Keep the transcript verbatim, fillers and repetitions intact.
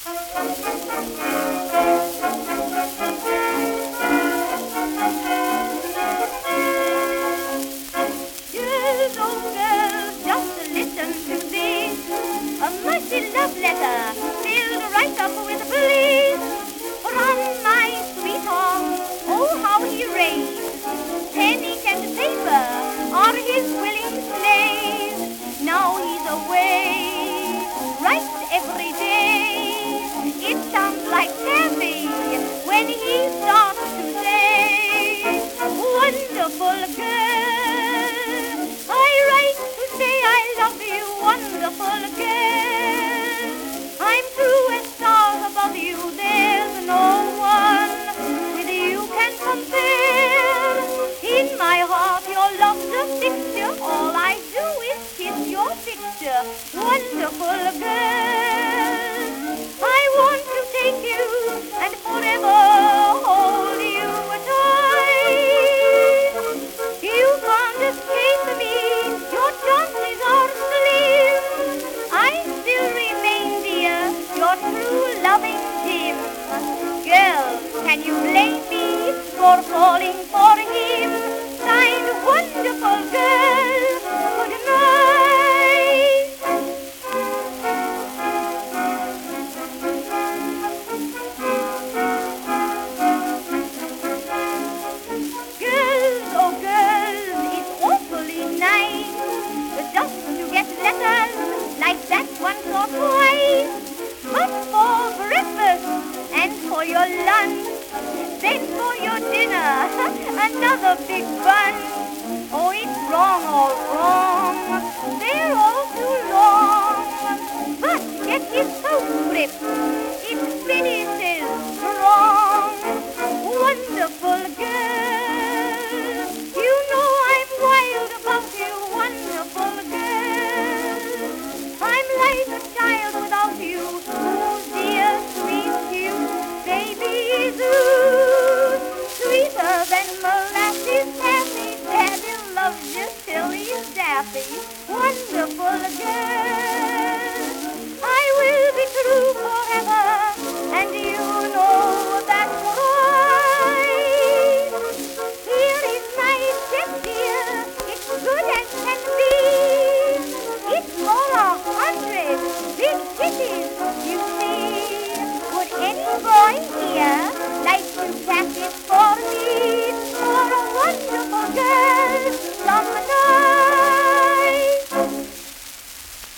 Girls, oh girls, just listen to this. A mighty love letter filled right up with bliss. From my sweetheart, oh how he raves. Pen, ink and paper are his willing slaves. Now he's away, writes every day. It sounds like taffy when he starts to say, wonderful girl, I write to say I love you, wonderful girl. I'm true as stars above you, there's no one with you can compare. In my heart your love's a fixture, all I do is kiss your picture, wonderful girl. I want to take you and forever hold you tight. You can't escape me, your chances are slim. I still remain, dear, your true loving Jim. Girl, can you blame me for falling for him? Signed, wonderful girl, good night. Girls, oh girls, it's awfully nice just to get letters like that once or twice. But for breakfast and for your lunch, then for your dinner, another big bunch. Oh, it's wrong, all wrong.